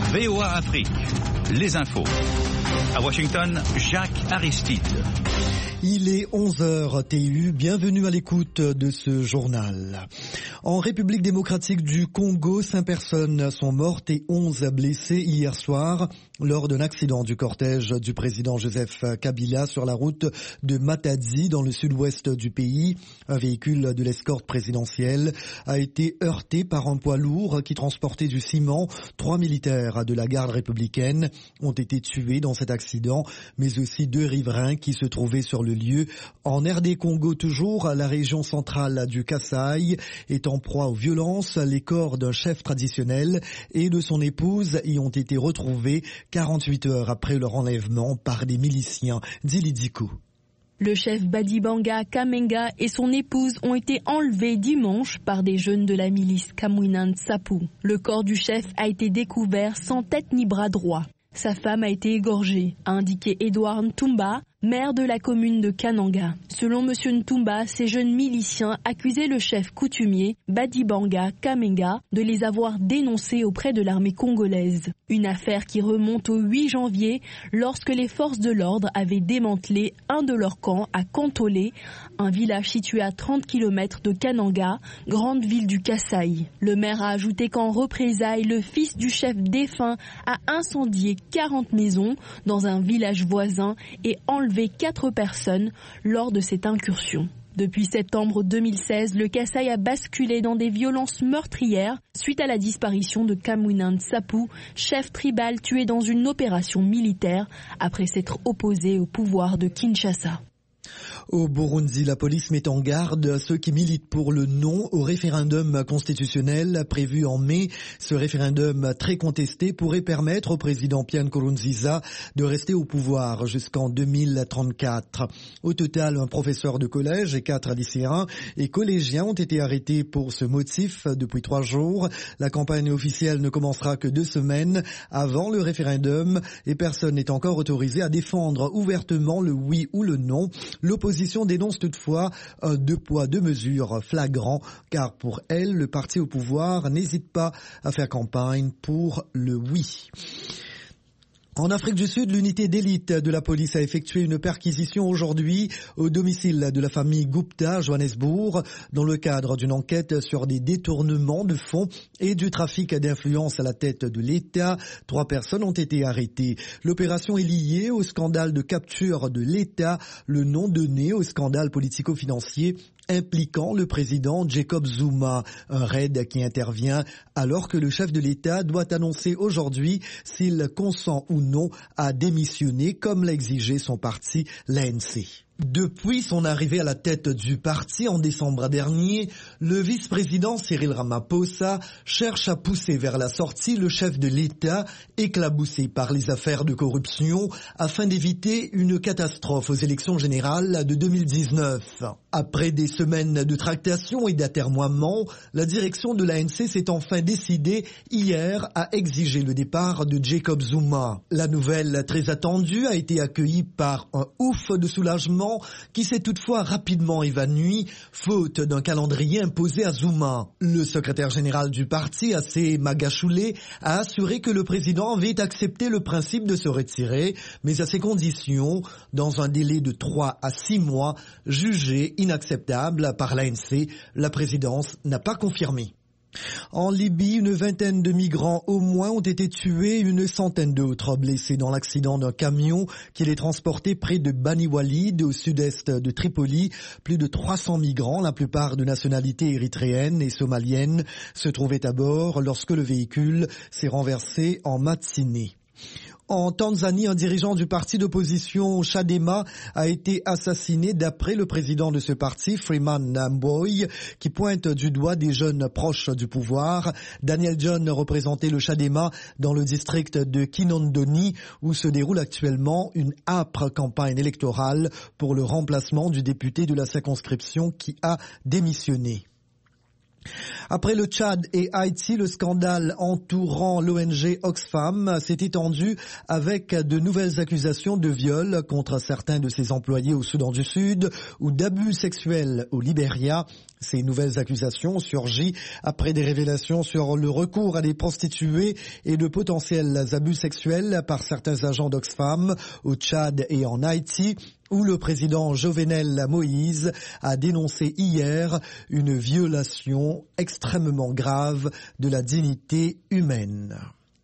VOA Afrique, les infos. À Washington, Jacques Aristide. Il est 11h TU, bienvenue à l'écoute de ce journal. En République démocratique du Congo, 5 personnes sont mortes et 11 blessées hier soir lors d'un accident du cortège du président Joseph Kabila sur la route de Matadi dans le sud-ouest du pays. Un véhicule de l'escorte présidentielle a été heurté par un poids lourd qui transportait du ciment. 3 militaires de la garde républicaine ont été tués dans cet accident, mais aussi 2 riverains qui se trouvaient sur le lieu. En RD Congo toujours, la région centrale du Kasaï est en proie aux violences. Les corps d'un chef traditionnel et de son épouse y ont été retrouvés 48 heures après leur enlèvement par des miliciens. Dili Dikou. Le chef Badibanga Kamenga et son épouse ont été enlevés dimanche par des jeunes de la milice Kamwina Nsapu. Le corps du chef a été découvert sans tête ni bras droit. Sa femme a été égorgée, a indiqué Edouard Ntumba, maire de la commune de Kananga. Selon M. Ntumba, ces jeunes miliciens accusaient le chef coutumier, Badibanga Kamenga, de les avoir dénoncés auprès de l'armée congolaise. Une affaire qui remonte au 8 janvier, lorsque les forces de l'ordre avaient démantelé un de leurs camps à Kantolé, un village situé à 30 km de Kananga, grande ville du Kasaï. Le maire a ajouté qu'en représailles, le fils du chef défunt a incendié 40 maisons dans un village voisin et enlevé 4 personnes lors de cette incursion. Depuis septembre 2016, le Kasaï a basculé dans des violences meurtrières suite à la disparition de Kamwina Nsapu, chef tribal tué dans une opération militaire après s'être opposé au pouvoir de Kinshasa. Au Burundi, la police met en garde ceux qui militent pour le non au référendum constitutionnel prévu en mai. Ce référendum très contesté pourrait permettre au président Pierre Nkurunziza de rester au pouvoir jusqu'en 2034. Au total, un professeur de collège et 4 lycéens et collégiens ont été arrêtés pour ce motif depuis 3 jours. La campagne officielle ne commencera que 2 semaines avant le référendum et personne n'est encore autorisé à défendre ouvertement le oui ou le non. L'opposition dénonce toutefois un 2 poids 2 mesures flagrant, car pour elle, le parti au pouvoir n'hésite pas à faire campagne pour le oui. En Afrique du Sud, l'unité d'élite de la police a effectué une perquisition aujourd'hui au domicile de la famille Gupta à Johannesburg dans le cadre d'une enquête sur des détournements de fonds et du trafic d'influence à la tête de l'État. 3 personnes ont été arrêtées. L'opération est liée au scandale de capture de l'État, le nom donné au scandale politico-financier impliquant le président Jacob Zuma. Un raid qui intervient alors que le chef de l'État doit annoncer aujourd'hui s'il consent ou non à démissionner comme l'a exigé son parti, l'ANC. Depuis son arrivée à la tête du parti en décembre dernier, le vice-président Cyril Ramaphosa cherche à pousser vers la sortie le chef de l'État éclaboussé par les affaires de corruption afin d'éviter une catastrophe aux élections générales de 2019. Après des semaines de tractations et d'atermoiements, la direction de l'ANC s'est enfin décidée hier à exiger le départ de Jacob Zuma. La nouvelle très attendue a été accueillie par un ouf de soulagement qui s'est toutefois rapidement évanoui, faute d'un calendrier imposé à Zuma. Le secrétaire général du parti, Assé Magashule, a assuré que le président avait accepté le principe de se retirer, mais à ses conditions, dans un délai de 3 à 6 mois, jugé inacceptable par l'ANC. La présidence n'a pas confirmé. En Libye, une vingtaine de migrants au moins ont été tués, une centaine d'autres blessés dans l'accident d'un camion qui les transportait près de Bani Walid, au sud-est de Tripoli. Plus de 300 migrants, la plupart de nationalité érythréenne et somalienne, se trouvaient à bord lorsque le véhicule s'est renversé en matinée. En Tanzanie, un dirigeant du parti d'opposition Chadema a été assassiné d'après le président de ce parti, Freeman Mbowe, qui pointe du doigt des jeunes proches du pouvoir. Daniel John représentait le Chadema dans le district de Kinondoni, où se déroule actuellement une âpre campagne électorale pour le remplacement du député de la circonscription qui a démissionné. Après le Tchad et Haïti, le scandale entourant l'ONG Oxfam s'est étendu avec de nouvelles accusations de viol contre certains de ses employés au Soudan du Sud ou d'abus sexuels au Libéria. Ces nouvelles accusations ont surgi après des révélations sur le recours à des prostituées et de potentiels abus sexuels par certains agents d'Oxfam au Tchad et en Haïti, où le président Jovenel Moïse a dénoncé hier une violation extrêmement grave de la dignité humaine.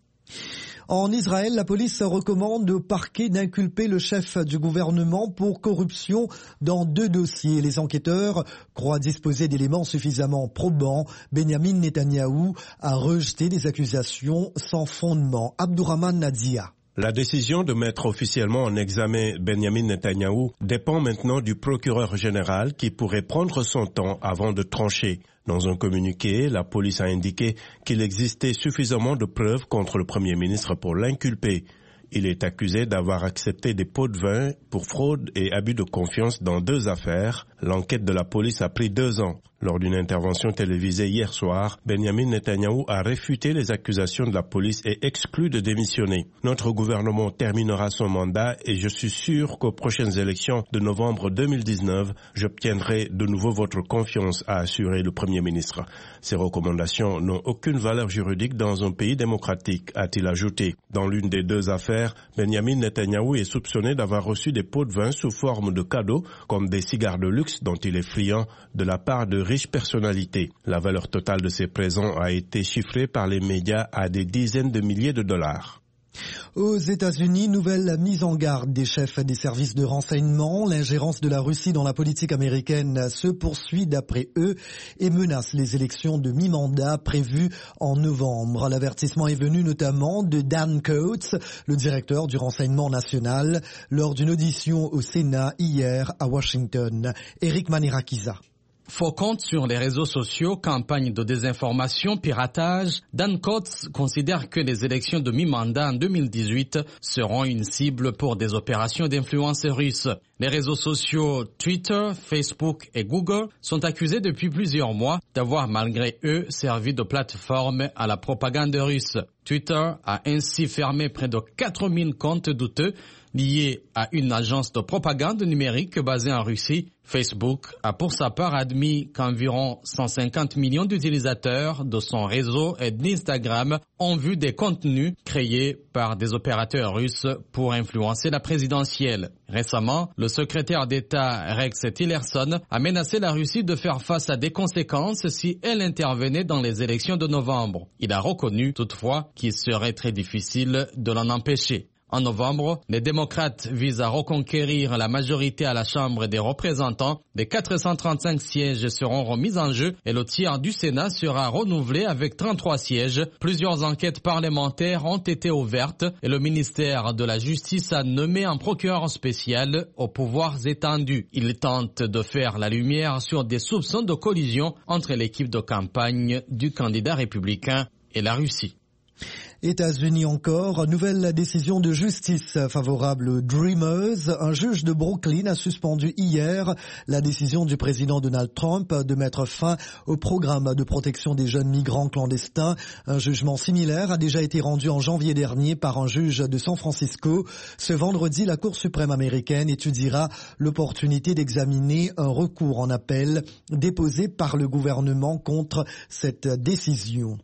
En Israël, la police recommande au parquet d'inculper le chef du gouvernement pour corruption dans 2 dossiers. Les enquêteurs croient disposer d'éléments suffisamment probants. Benjamin Netanyahou a rejeté des accusations sans fondement. Abdourahman Nadia. La décision de mettre officiellement en examen Benjamin Netanyahou dépend maintenant du procureur général qui pourrait prendre son temps avant de trancher. Dans un communiqué, la police a indiqué qu'il existait suffisamment de preuves contre le Premier ministre pour l'inculper. Il est accusé d'avoir accepté des pots de vin pour fraude et abus de confiance dans 2 affaires. L'enquête de la police a pris 2 ans. Lors d'une intervention télévisée hier soir, Benjamin Netanyahou a réfuté les accusations de la police et exclu de démissionner. Notre gouvernement terminera son mandat et je suis sûr qu'aux prochaines élections de novembre 2019, j'obtiendrai de nouveau votre confiance, a assuré le Premier ministre. Ces recommandations n'ont aucune valeur juridique dans un pays démocratique, a-t-il ajouté. Dans l'une des 2 affaires, Benjamin Netanyahou est soupçonné d'avoir reçu des pots de vin sous forme de cadeaux, comme des cigares de luxe dont il est friand, de la part de riches personnalités. La valeur totale de ces présents a été chiffrée par les médias à des dizaines de milliers de dollars. Aux États-Unis, nouvelle mise en garde des chefs des services de renseignement. L'ingérence de la Russie dans la politique américaine se poursuit d'après eux et menace les élections de mi-mandat prévues en novembre. L'avertissement est venu notamment de Dan Coats, le directeur du renseignement national, lors d'une audition au Sénat hier à Washington. Eric Manirakiza. Faux comptes sur les réseaux sociaux, campagne de désinformation, piratage, Dan Coats considère que les élections de mi-mandat en 2018 seront une cible pour des opérations d'influence russe. Les réseaux sociaux Twitter, Facebook et Google sont accusés depuis plusieurs mois d'avoir malgré eux servi de plateforme à la propagande russe. Twitter a ainsi fermé près de 4000 comptes douteux liés à une agence de propagande numérique basée en Russie. Facebook a pour sa part admis qu'environ 150 millions d'utilisateurs de son réseau et d'Instagram ont vu des contenus créés par des opérateurs russes pour influencer la présidentielle. Récemment, le secrétaire d'État Rex Tillerson a menacé la Russie de faire face à des conséquences si elle intervenait dans les élections de novembre. Il a reconnu toutefois qu'il serait très difficile de l'en empêcher. En novembre, les démocrates visent à reconquérir la majorité à la Chambre des représentants. Les 435 sièges seront remis en jeu et le tiers du Sénat sera renouvelé avec 33 sièges. Plusieurs enquêtes parlementaires ont été ouvertes et le ministère de la Justice a nommé un procureur spécial aux pouvoirs étendus. Il tente de faire la lumière sur des soupçons de collision entre l'équipe de campagne du candidat républicain et la Russie. États-Unis encore, nouvelle décision de justice favorable aux Dreamers. Un juge de Brooklyn a suspendu hier la décision du président Donald Trump de mettre fin au programme de protection des jeunes migrants clandestins. Un jugement similaire a déjà été rendu en janvier dernier par un juge de San Francisco. Ce vendredi, la Cour suprême américaine étudiera l'opportunité d'examiner un recours en appel déposé par le gouvernement contre cette décision.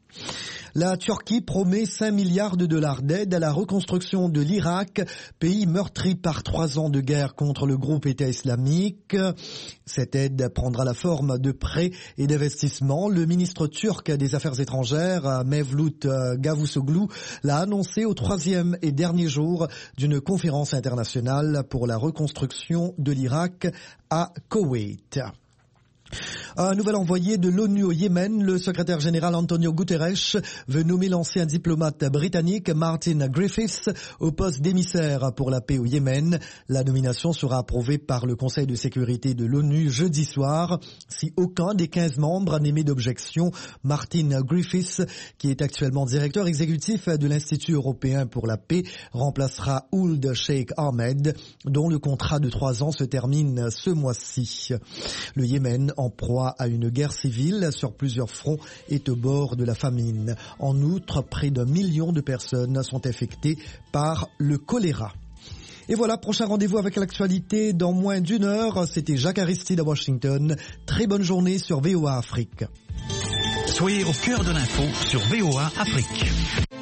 La Turquie promet 5 milliards de dollars d'aide à la reconstruction de l'Irak, pays meurtri par 3 ans de guerre contre le groupe État islamique. Cette aide prendra la forme de prêts et d'investissements. Le ministre turc des Affaires étrangères, Mevlut Cavusoglu, l'a annoncé au 3e et dernier jour d'une conférence internationale pour la reconstruction de l'Irak à Koweït. Un nouvel envoyé de l'ONU au Yémen, le secrétaire général Antonio Guterres, veut nommer l'ancien diplomate britannique Martin Griffiths au poste d'émissaire pour la paix au Yémen. La nomination sera approuvée par le Conseil de sécurité de l'ONU jeudi soir. Si aucun des 15 membres n'émet d'objection, Martin Griffiths, qui est actuellement directeur exécutif de l'Institut européen pour la paix, remplacera Ould Sheikh Ahmed, dont le contrat de 3 ans se termine ce mois-ci. Le Yémen en proie à une guerre civile sur plusieurs fronts, est au bord de la famine. En outre, près d'1 million de personnes sont affectées par le choléra. Et voilà, prochain rendez-vous avec l'actualité dans moins d'1 heure. C'était Jacques Aristide à Washington. Très bonne journée sur VOA Afrique. Soyez au cœur de l'info sur VOA Afrique.